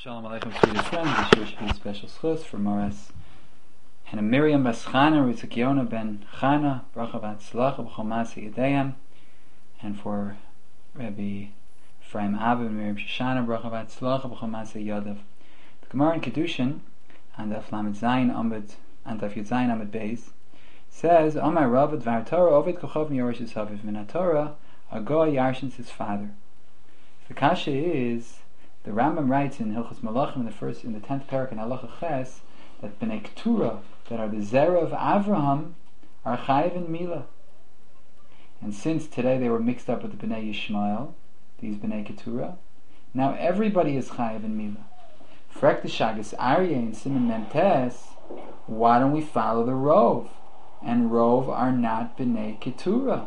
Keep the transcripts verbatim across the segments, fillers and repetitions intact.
Shalom Aleichem, Swedish friends. This year should be a special schus for Moras and Miriam Bas Chana, Ritzik Yona ben Chana, Bracha V'Atzlacha B'chol Ma'aseh Yedayim, and for Rabbi Ephraim Abba and Miriam Shoshana, Bracha V'Atzlacha B'chol Ma'aseh Yodav. The Gemara in Kedushin, and Daf Lamed Zayin Amud, and Daf Yud Zayin Amud Beis, says, Amar Rav Dvar Torah Ovid Kochav Niyoresh Haviv Min HaTorah, a goy yarshins his father. The kasha is, the Rambam writes in Hilchos Malachim in the first, in the tenth parak in Halacha Ches, that Bnei Keturah, that are the Zerah of Avraham, are chayiv in Mila. And since today they were mixed up with the Bnei Yishmael, these Bnei Keturah, now everybody is chayiv in Mila. Frek the Shagas Aryeh in Siman Mentes, why don't we follow the Rov? And Rov are not Bnei Keturah.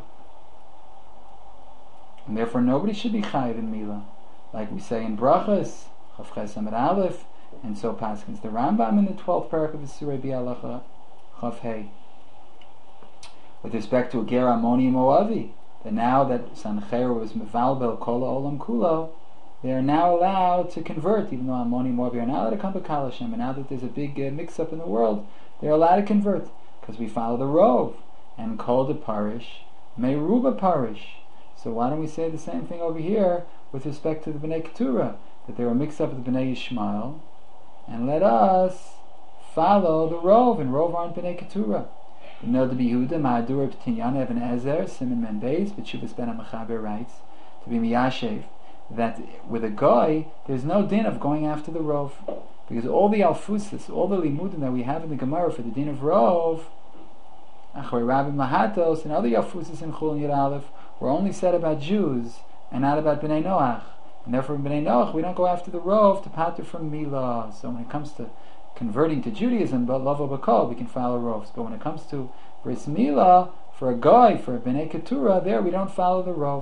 And therefore nobody should be chayiv in Mila. Like we say in Brachas, Chav Ches Amud Aleph, and so paskins the Rambam in the twelfth parak of the Surah Bi'alacha, Chav Hei. With respect to a Ger Ammoni Moavi, that now that Sancheir was Mevalbel Kol Olam Kulo, they are now allowed to convert, even though Ammoni Moavi are not allowed to come to Kal Hashem, and now that there's a big uh, mix-up in the world, they're allowed to convert, because we follow the Rov, and Kol de Parish, Meruba Parish. So why don't we say the same thing over here with respect to the Bnei Keturah, that they were mixed up with the Bnei Yishmael, and let us follow the Rov, and Rov aren't Bnei Keturah. The Nod Yehuda Ma'adur B'Tinyan Even Ezer Simon Ben Beis B'Tshuvas Ben HaMechaber writes to be Miyashev that with a guy there's no din of going after the Rov, because all the alfusis, all the limudim that we have in the Gemara for the din of Rov, Achor Rabbi Mahatos and other alfusis in Chul and Yud Aleph were only said about Jews and not about Bnei Noach, and therefore in Bnei Noach we don't go after the Rov to pater from Milah. So when it comes to converting to Judaism, but Lavo Bakol, we can follow Rovs. But when it comes to Bris Milah, for a guy, for a Bnei Keturah, there we don't follow the Rov.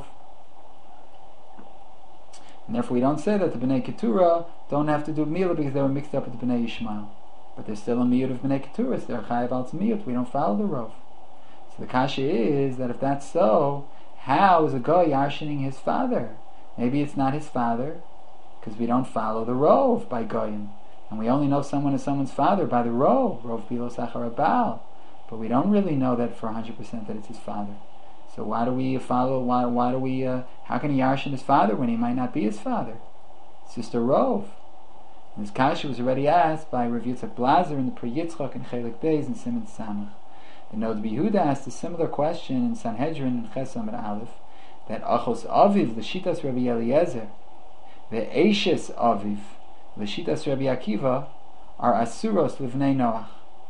And therefore we don't say that the Bnei Keturah don't have to do Milah because they were mixed up with the Bnei Yishmael. But they're still a miyut of Bnei Keturah, so they're chayav al miyut. We don't follow the Rov. So the kasha is that if that's so, how is a guy yarshining his father? Maybe it's not his father, because we don't follow the Rov by Goyim. And we only know someone is someone's father by the Rov, Rov Bilos Achar Baal. But we don't really know that for one hundred percent that it's his father. So why do we follow, why why do we, uh, how can he yarshin his father when he might not be his father? It's just a Rov. And this kasha was already asked by Rav Yitzchak Blazer in the Pri Yitzchak and Chelik Beis and Siman Samach. The Nod Yehuda asked a similar question in Sanhedrin and Ches Amud Aleph, that Achos Aviv l'shitas Rabbi Eliezer, the Eishes Aviv l'shitas Rabbi Akiva are asuros livnei Noach.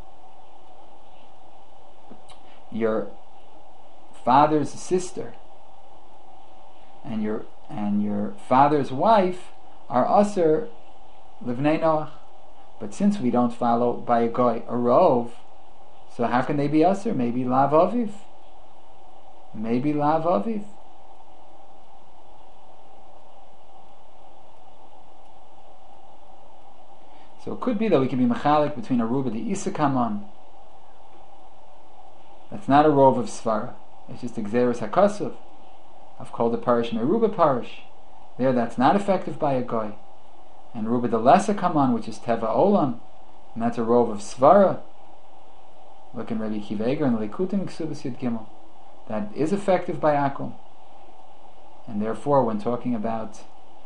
Your father's sister and your and your father's wife are asur livnei Noach. But since we don't follow by a goy a rov, so how can they be asur? Maybe lav aviv. Maybe lav aviv. So it could be that we can be mechalik between a ruba, the Isakaman. That's not a rov of svara. It's just exeris hakasuv. I've called the parish meruba parish. There, that's not effective by a goy. And ruba the lesser kaman, which is teva olam, and that's a rov of svara. Look in Rabbi Akiva Eiger and Likutim Ksubas Yud Gimel. That is effective by akum. And therefore, when talking about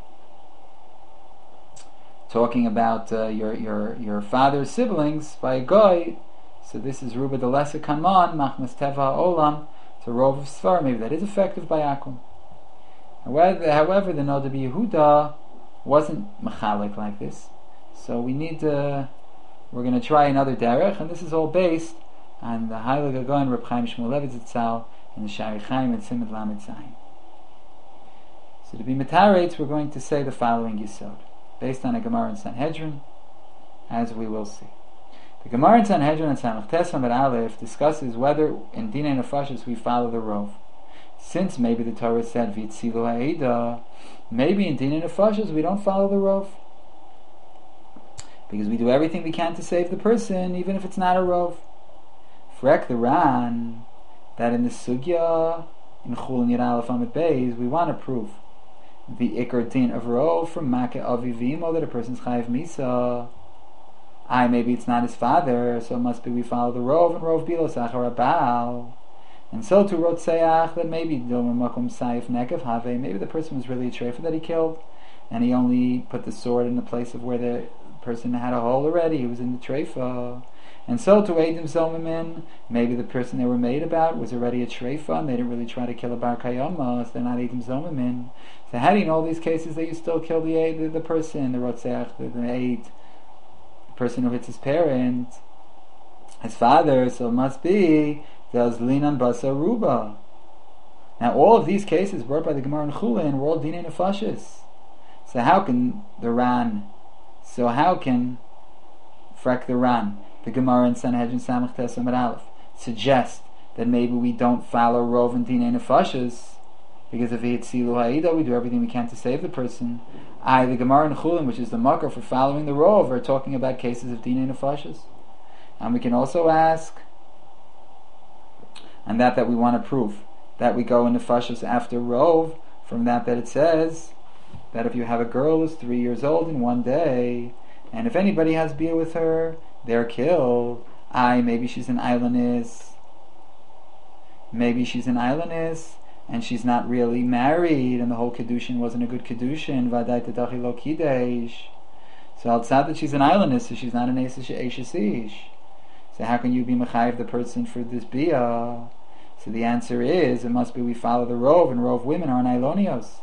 talking about uh, your your your father's siblings by a goy, so this is Ruba the Lesser Kanman Machmas Teva Olam. It's a rov of Svar. Maybe that is effective by akum. However, however, the Nod Yehuda wasn't mechalik like this. So we need to. We're going to try another derech, and this is all based on the Heilige Gaon Reb Chaim Shmulevitz Zatzal and the Shari Chaim and Simon Lamed Zayin. So to be metaretz, we're going to say the following yisod, based on a Gemara in Sanhedrin, as we will see. The Gemara in Sanhedrin and Samach Tes Amud Aleph discusses whether in Dinei Nefashos we follow the Rov. Since maybe the Torah said V'tzilu ha'eda, maybe in Dinei Nefashos we don't follow the Rov, because we do everything we can to save the person, even if it's not a Rov. Frek the Ran, that in the Sugya, in Chul and Yud Aleph Amud Beis, we want to prove the Iker Din of Rov from Makeh Avivimo that a person's Chayiv Misa. I maybe it's not his father, so it must be we follow the Rov and Rov Bilos Achar Abal. And so to Rotseach that maybe Domer Makom Saif Negev Have, maybe the person was really a treifa that he killed, and he only put the sword in the place of where the person had a hole already. He was in the treifa. And so to Eidim Zomamin, maybe the person they were made about was already a treifa, and they didn't really try to kill a Bar Kayama, so they're not Eidim Zomamin. So how do you know all these cases that you still kill the the, the person, the Rotseach, the, the Eid, the person who hits his parent, his father? So it must be there's Linan Basa Ruba. Now all of these cases brought by the Gemara in Chulin were all Dinei Nefashis. So how can the Ran, so how can Frek the Ran, the Gemara in Sanhedrin Samach Tes Amud Aleph, suggest that maybe we don't follow Rov and Dinei Nefashis, because if it's Silu Ha'ida, we do everything we can to save the person. I, the Gemara in Chulin, which is the Makar for following the Rov, are talking about cases of Dinei Nefashis. And we can also ask, and that that we want to prove, that we go in Nefashis after Rov, from that that it says that if you have a girl who's three years old in one day, and if anybody has beer with her, they're killed. I, maybe she's an islandess. Maybe she's an islandess, and she's not really married, and the whole Kedushin wasn't a good Kedushin. Vadai Tadachi Lo Kidesh. So I'll say that she's an islandess, so she's not an Eishish. So how can you be Mechayiv the person for this Bia? So the answer is, it must be we follow the Rov, and Rov women are Nailonios.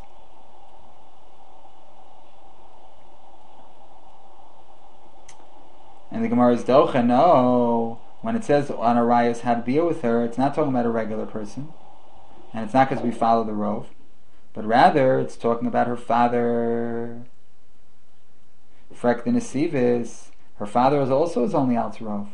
And the Gemara is Docha, no. When it says on Arayos had Bia with her, it's not talking about a regular person. And it's not because we follow the Rov. But rather, it's talking about her father. Frek the Nesivis, her father is also his only Alts Rov.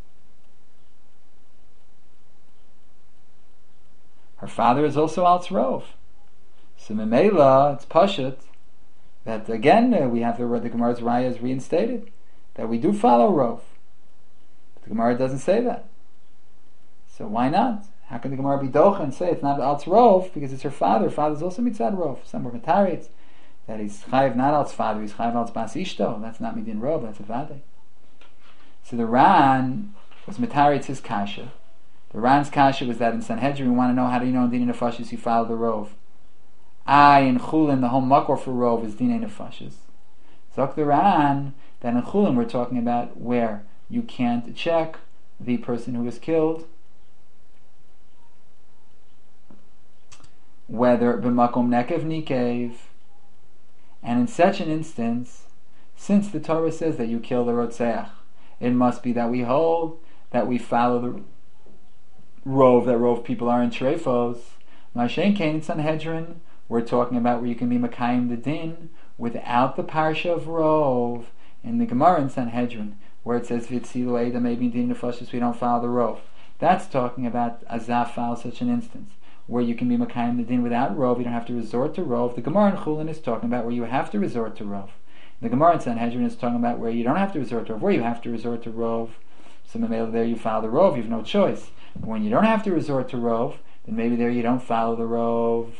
Her father is also Alts Rov. So Memela, it's Pashut, that again, uh, we have the, the Gemara's Raya is reinstated, that we do follow Rov. But the Gemara doesn't say that. So why not? How can the Gemara be Docha and say it's not Alts Rov, because it's her father. Her father's also Mitzad Rov. Some were Mataritz, that he's Chayiv not Alts father, he's Chayiv Alts Bas Ishto. That's not Midin Rov, that's a Vade. So the Ran was Mataritz his Kasha. The Ran's Kasha was that in Sanhedrin we want to know how do you know in Dinei Nefashis you follow the Rov. I, in Chulin, the whole Makor for Rov is Dinei Nefashis. Zok the Ran, that in Chulin we're talking about where you can't check the person who was killed, whether b'makom nekev nikev, and in such an instance, since the Torah says that you kill the Rotseach, it must be that we hold that we follow the Rov, that Rov people are in Treifos. Mashen Kain in Sanhedrin, we're talking about where you can be Makayim the Din without the Parsha of Rov. In the Gemara in Sanhedrin, where it says Vitzilu Eida, maybe in Din Nefashis we don't follow the Rov. That's talking about Azaf file such an instance, where you can be Makayim the Din without Rov, you don't have to resort to Rov. The Gemara in Chulin is talking about where you have to resort to Rov. The Gemara in Sanhedrin is talking about where you don't have to resort to Rov, where you have to resort to Rov. So maybe there you follow the Rov, you have no choice. But when you don't have to resort to Rov, then maybe there you don't follow the Rov.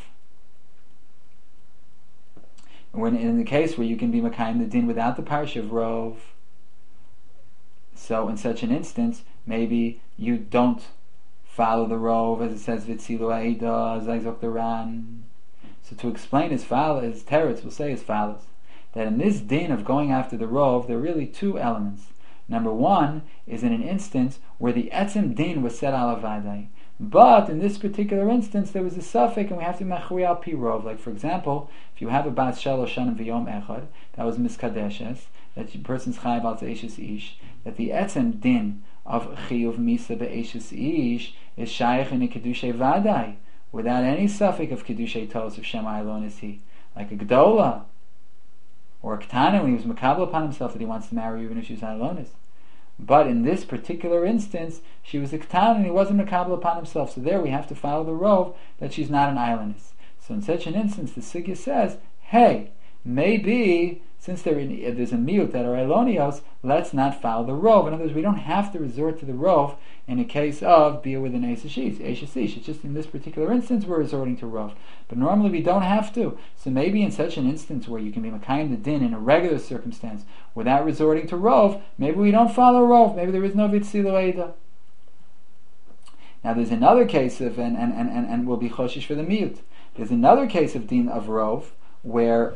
When in the case where you can be Makayim the Din without the Parsha of Rov, so in such an instance, maybe you don't follow the Rov, as it says Vitzilu Aida, Zayzok the Ran. So to explain his follow, his teretz will say as follows, that in this din of going after the Rov, there are really two elements. Number one is in an instance where the etzem din was set ala vadai, but in this particular instance there was a suffix and we have to machri al pi Rov. Like for example, if you have a bat shalosh shanim v'yom echad that was miskadeshes, that the person's chayiv al te'eshes ish, that the etzem din of chiyuv misa be'eshes ish is shaykh in a kedushay vadai without any suffix of kedushay tos of shem aylon is he, like a gdola or a ketana when he was makabel upon himself that he wants to marry even if she's aylonis. But in this particular instance, she was a ketana and he wasn't makabel upon himself. So there we have to follow the Rov that she's not an islandess. So in such an instance, the Sugya says, hey, maybe since there in, there's a miut that are elonios, let's not follow the rov. In other words, we don't have to resort to the rov in a case of beer with an eshish. It's just in this particular instance we're resorting to rov. But normally we don't have to. So maybe in such an instance where you can be makayim the din in a regular circumstance without resorting to rov, maybe we don't follow rov. Maybe there is no vitzilu eida. Now there's another case of, and, and, and, and will be choshish for the miut. There's another case of din of rov where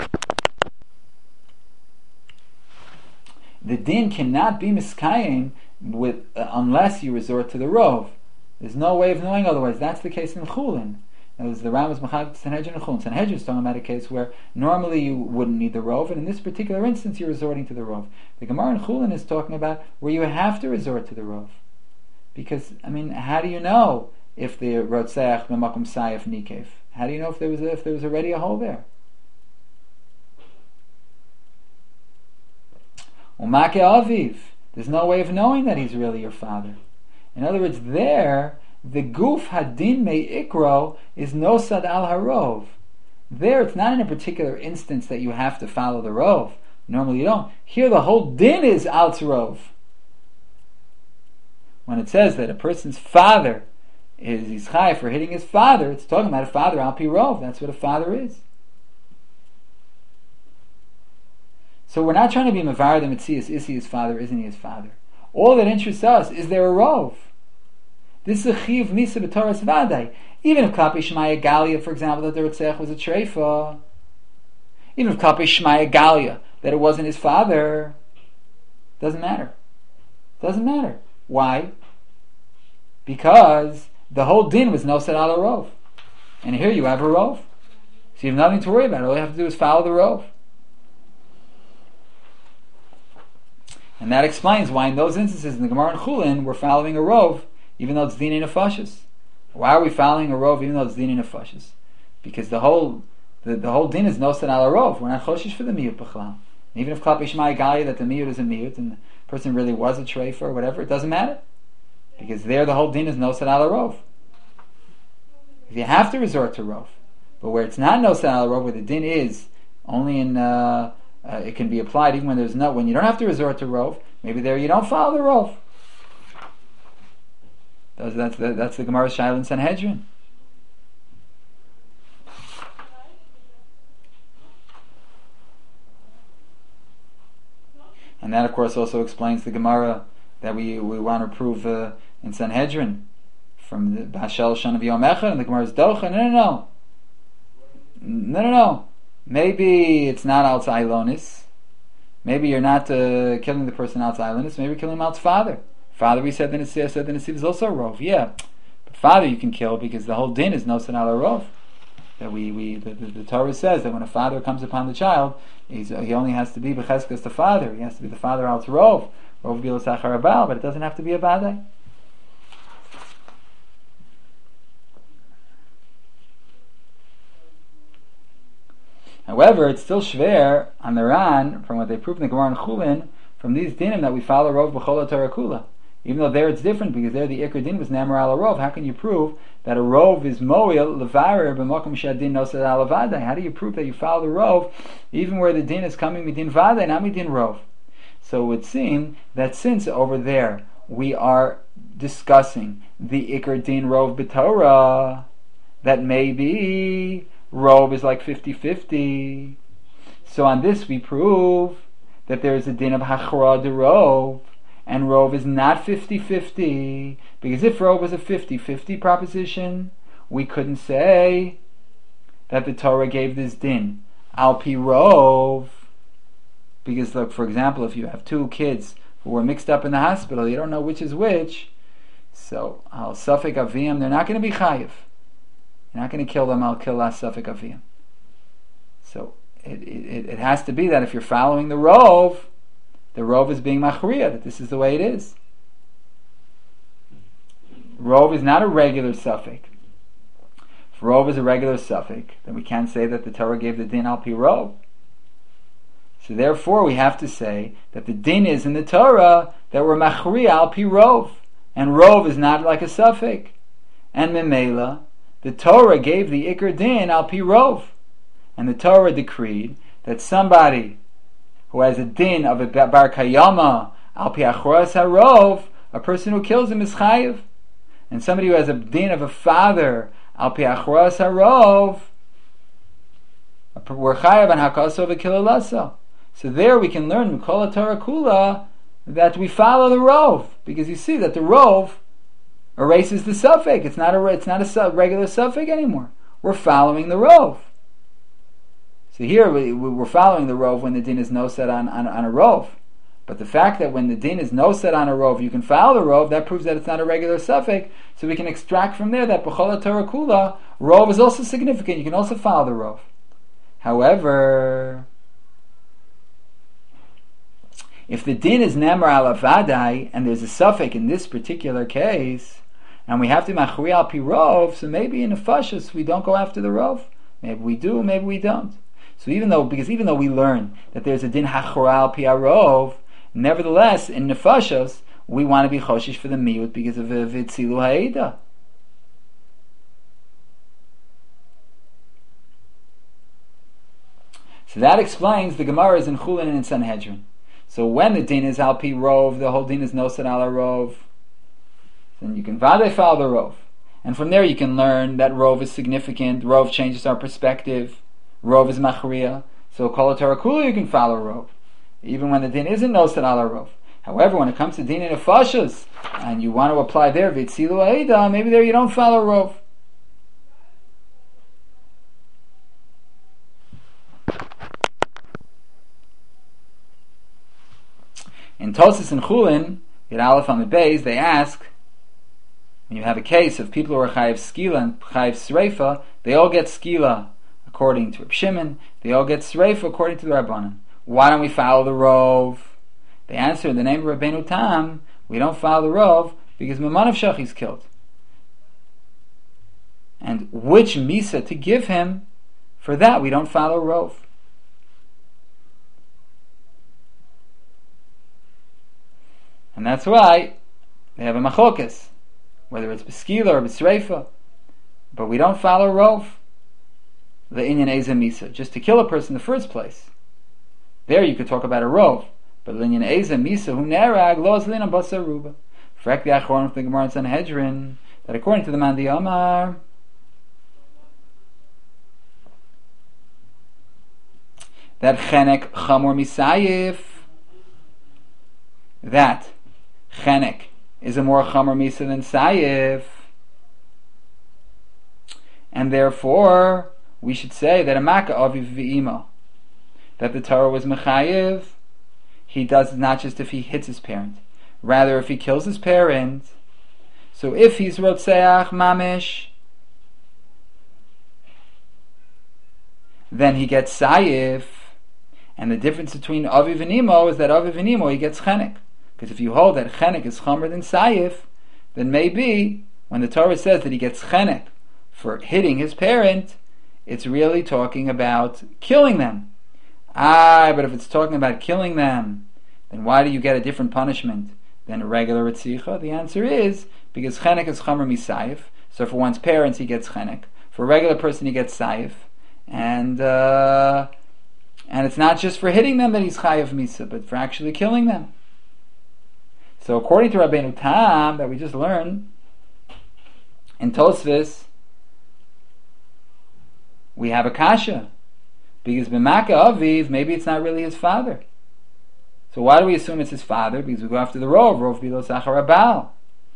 the din cannot be miskayim with uh, unless you resort to the rov. There's no way of knowing otherwise. That's the case in Chulin. It was the Ram was Machag Sanhedrin and Chulin. Sanhedrin is talking about a case where normally you wouldn't need the rov, and in this particular instance you're resorting to the rov. The Gemara in Chulin is talking about where you have to resort to the rov. Because, I mean, how do you know if the Rotzeach B'makom Sayef Nikev? How do you know if there was a, if there was already a hole there? Umake Aviv. There's no way of knowing that he's really your father. In other words, there, the guf hadin mei ikro is nosad al harov. There, it's not in a particular instance that you have to follow the rov. Normally you don't. Here, the whole din is al rov. When it says that a person's father is yischai for hitting his father, it's talking about a father al pi rov. That's what a father is. So we're not trying to be mavar the mitzias. Is he his father? Isn't he his father? All that interests us is there a rov. This is a chiv misa b'toras vadai. Even if Klapi Shmaya Galia, for example, that the Ritzech was a treifa, even if Klapi Shmaya Galia that it wasn't his father, doesn't matter. Doesn't matter. Why? Because the whole din was nosad al rov, and here you have a rov, so you have nothing to worry about. All you have to do is follow the rov. And that explains why in those instances in the Gemara and Chulin we're following a rov even though it's dinei nefashis. Why are we following a rov even though it's dinei nefashis? Because the whole the, the whole din is nosad al rov. We're not choshish for the miyut b'chlal. Even if Klapi Shmai Galia that the miyut is a miyut and the person really was a treifa or whatever, it doesn't matter. Because there the whole din is nosad al rov. If you have to resort to rov, but where it's not nosad al rov, where the din is only in uh, Uh, it can be applied even when there's no, when you don't have to resort to rov. Maybe there you don't follow the rov. That's, that's the that's the Gemara Shaila in Sanhedrin. And that, of course, also explains the Gemara that we we want to prove uh, in Sanhedrin from the Bashel Shan of Yom Echad, and the Gemara's Docha. No, no, no, no, no, no. Maybe it's not out Ilonis. Maybe you're not uh, killing the person out Ilonis. Maybe you're killing him out father. Father, we said the Nesiv, said the Nesiv is also a rov. Yeah, but father you can kill because the whole din is nosad al rov. That we we the, the, the Torah says that when a father comes upon the child, he's, he only has to be b'cheskas the father. He has to be the father out rov, rov bilas achar abal, but it doesn't have to be a badai. However, it's still shver on the Ran, from what they prove in the Gemara and Chulin, from these dinim that we follow rov b'chol Torah kula. Even though there it's different, because there the ikar din was nemer al rov. How can you prove that a rov is moil levarer b'makom shadin nosad al vadai? How do you prove that you follow the rov, even where the din is coming midin vadai, not midin rov? So it would seem that since over there we are discussing the ikar din rov b'torah, that maybe rov is like fifty-fifty. So on this we prove that there is a din of hachra de rov, and rov is not fifty-fifty. Because if rov was a fifty-fifty proposition, we couldn't say that the Torah gave this din al pi rov. Because look, for example, if you have two kids who were mixed up in the hospital, you don't know which is which, so al safek avim, they're not going to be chayiv. You're not going to kill them, I'll kill last Safek Aviyam. So it, it it has to be that if you're following the rov, the rov is being machriya, that this is the way it is. Rov is not a regular Safek. If rov is a regular Safek, then we can't say that the Torah gave the din al pi rov. So therefore we have to say that the din is in the Torah that we're machriya al pi rov. And rov is not like a Safek. And memela, the Torah gave the ikar din al pi rov, and the Torah decreed that somebody who has a din of a bar kayama al pi achras harov, a person who kills him is chayiv, and somebody who has a din of a father al pi achras harov, we're chayiv on hakaso v'kilalasa. So there we can learn Mikol Torah Kula that we follow the rov, because you see that the rov erases the suffix. It's not a it's not a regular suffix anymore. We're following the rov. So here we, we're following the rov when the din is no set on, on, on a rov. But the fact that when the din is no set on a rov, you can follow the rov, that proves that it's not a regular suffix. So we can extract from there that B'chol Torah Kula, rov is also significant. You can also follow the rov. However, if the din is nemar ala vadai, and there's a suffix in this particular case, and we have to machri al pi rov, so maybe in the fashas we don't go after the rov. Maybe we do, maybe we don't. So even though, because even though we learn that there's a din hachra al pi arov, nevertheless in the fashas we want to be choshish for the miyut because of vitzilu ha'eda. So that explains the Gemara is in Chulin and in Sanhedrin. So when the din is al pi rov, the whole din is nosed ala rov, then you can vadei follow the rov. And from there you can learn that rov is significant. Rov changes our perspective. Rov is machriya. So kol Torah Kula you can follow rov, even when the din isn't nosed ala rov. However, when it comes to din in nefashos, and you want to apply there vitzilu ha'eda, maybe there you don't follow rov. In Tosis and Chulin, in Aleph on the base, they ask, when you have a case of people who are chayiv skila and chayiv sreifa, they all get skila according to Reb Shimon, they all get sreifa according to the Rabbanan. Why don't we follow the rov? They answer, in the name of Rabbeinu Tam, we don't follow the rov because Mammon Shach is killed. And which misa to give him, for that we don't follow rov. And that's why they have a machokas, whether it's b'skila or b'sreifa, but we don't follow rov, the inyan eza misa, just to kill a person in the first place. There you could talk about a rov, but l'inyan eza misa hu nerag lo zlin abasa ruba. Frek the achron of the Gemara in Sanhedrin, that according to the man the Amar, that chenek chamor misayif, that chenek is a more chamor misa than sayif, and therefore we should say that a makkah aviv v'ima, that the Torah was mechayiv. He does it not just if he hits his parent, rather if he kills his parent. So if he's rotzeach mamish, then he gets sayif, and the difference between aviv and imo is that aviv and imo he gets chenek. Because if you hold that chenek is chomer than sayif, then maybe when the Torah says that he gets chenek for hitting his parent, it's really talking about killing them. Ah, but if it's talking about killing them, then why do you get a different punishment than a regular ritzicha? The answer is because chenek is chomer misayif. So for one's parents he gets chenek. For a regular person he gets sayif, and uh, and it's not just for hitting them that he's chayav misa, but for actually killing them. So according to Rabbeinu Tam, that we just learned in Tosfos, we have a kasha, because b'maka aviv, maybe it's not really his father. So why do we assume it's his father? Because we go after the rov, rov bilo sachar abal.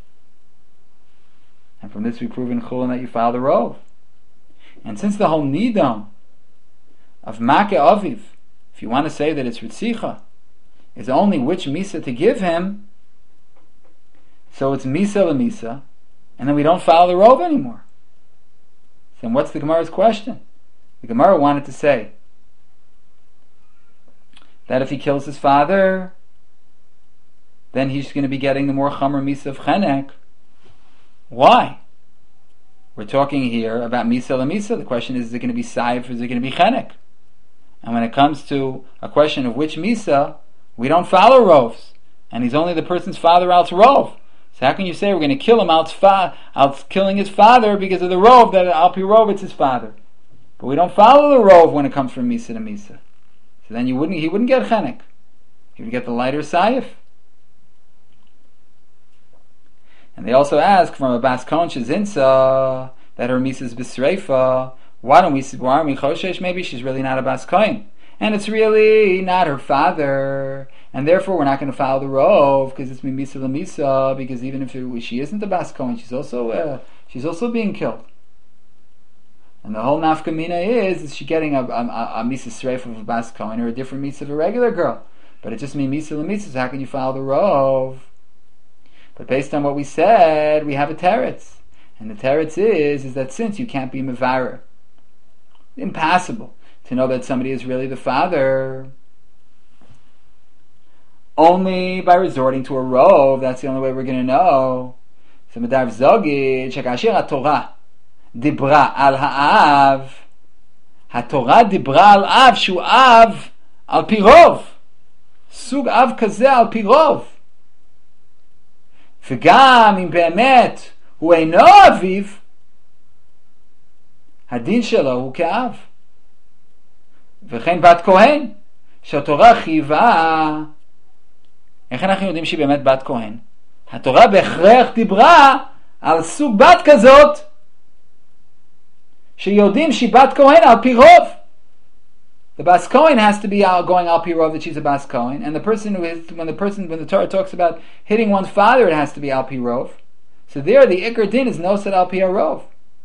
And from this we prove in Chulin that you follow the rov. And since the whole nidam of maka aviv, if you want to say that it's ritzicha, is only which misa to give him, so it's misa la misa, and then we don't follow the rov anymore. Then what's the Gemara's question? The Gemara wanted to say that if he kills his father, then he's going to be getting the more chamer misa of chenek. Why? We're talking here about misa la misa. The question is, is it going to be saif or is it going to be chenek? And when it comes to a question of which misa, we don't follow rovs, and he's only the person's father out rov. So how can you say we're going to kill him out, fa- out killing his father because of the rov, that al pi rov it's his father? But we don't follow the rov when it comes from misa to misa. So then you wouldn't, he wouldn't get chenek. He would get the lighter sayif. And they also ask from a bas kohen shezinsa that her misa is b'sreifa. Why don't we? Why aren't we choshesh? Maybe she's really not a bas kohen, and it's really not her father, and therefore we're not going to follow the rov because it's mimisa lemisa. Because even if it, she isn't a bas kohen, she's also uh, she's also being killed. And the whole nafkamina is: is she getting a, a, a, a misa sreifa of a bas kohen or a different misa of a regular girl? But it just means misa lemisa. So how can you follow the rov? But based on what we said, we have a teretz. And the teretz is, is that since you can't be mevarer, impossible to know that somebody is really the father, only by resorting to a rov, that's the only way we're going to know. So medav zogid, shekasher haTorah dibra al ha'av, haTorah dibra al av, shu av al pirov, sug av kazeh al pirov. וגם אם באמת הוא אינו אביו, הדין שלו הוא כאב. וכן בת כהן, שהתורה חייבה, איך אנחנו יודעים שהיא באמת בת כהן? התורה בהכרח דיברה על סוג בת כזאת, שיודעים שהיא בת כהן על פי רוב. The bas kohen has to be going al pi rov that she's a bas kohen, and the person who is when the person when the Torah talks about hitting one's father, it has to be al pi rov. So there, the ikar din is no set al pi rov.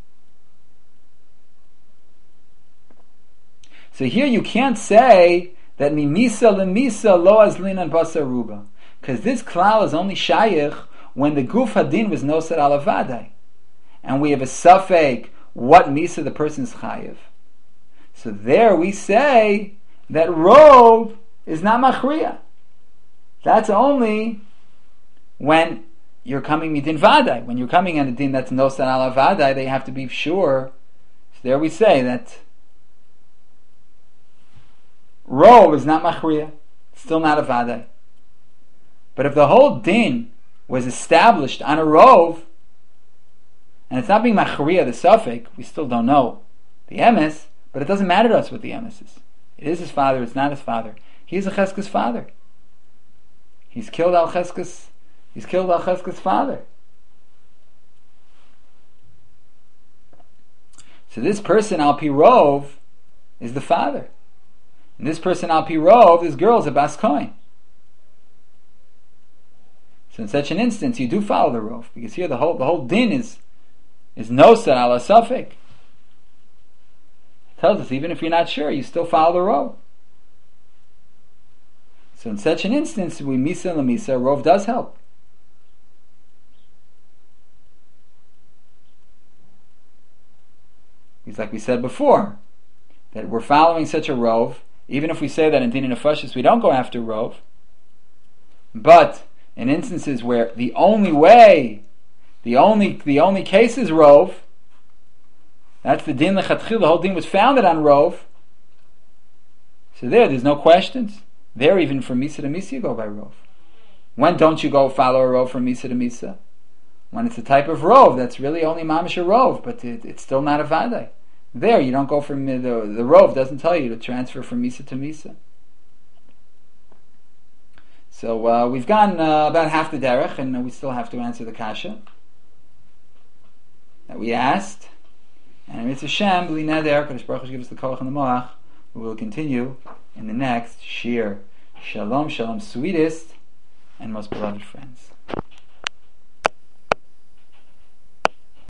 So here you can't say that mimisa lemisa lo azlin and basar ruba, because this klal is only shayich when the guf hadin was no set al avadai, and we have a safek what misa the person's chayiv. So there we say that rov is not machriya. That's only when you're coming midin vadai. When you're coming on a din that's nosan ala vadai, they have to be sure. So there we say that rov is not machriya. Still not a vadai. But if the whole din was established on a rov, and it's not being machriya, the suffix, we still don't know the emes. But it doesn't matter to us what the emes is. It is his father, it's not his father. He is a Cheskas father. He's killed Al Cheskas, he's killed Al Cheskas father. So this person, Al Pi Rov, is the father. And this person, Al Pi Rov, this girl is a Bas Kohen. So in such an instance, you do follow the Rov, because here the whole the whole din is is Nosa Al Asafik. Tells us even if you're not sure, you still follow the rov. So in such an instance, we misa and lemisa, rov does help. It's like we said before, that we're following such a rov, even if we say that in din and nefashis we don't go after rov. But in instances where the only way, the only the only case is rov, that's the din lechatchil. The whole din was founded on rov. So there, there's no questions. There, even from misa to misa, you go by rov. When don't you go follow a rov from misa to misa? When it's a type of rov that's really only mamish a rov, but it, it's still not a vadai. There, you don't go from the the rov doesn't tell you to transfer from misa to misa. So uh, we've gone uh, about half the derech, and we still have to answer the kasha that we asked. And Mitzvah Shem, B'li Neder, Kadosh Baruch Hu give us the koach and the moach. We will continue in the next shir. Shalom, shalom, sweetest and most beloved friends.